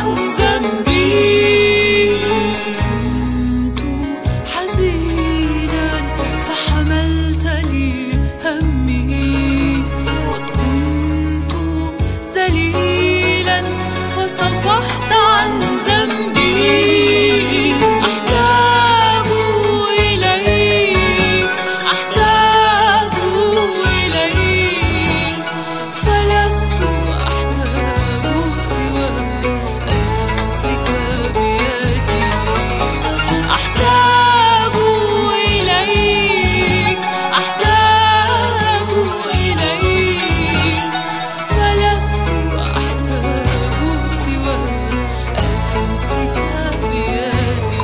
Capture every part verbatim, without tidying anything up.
عن ذنبي. كنت حزينا فحملت لي همي، قد كنت ذليلا فصفحت عن ذنبي. أحتاج إليك، أحتاج إليك، فلست أحتاج سواك أن تمسك بيدي. أحتاج إليك، أحتاج إليك، فلست أحتاج سواك أن تمسك بيدي.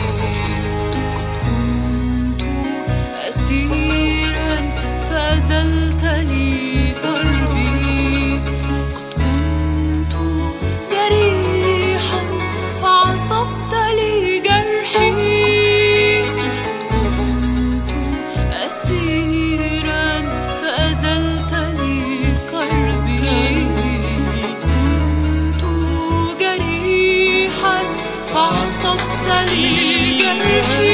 كنت أسيرا فأزلت لي دربي، قد كنت جريحا فعصبت لي جرحي. قد كنت أسيرا فأزلت لي كربي، كنت جريحا فعصبت لي جرحي.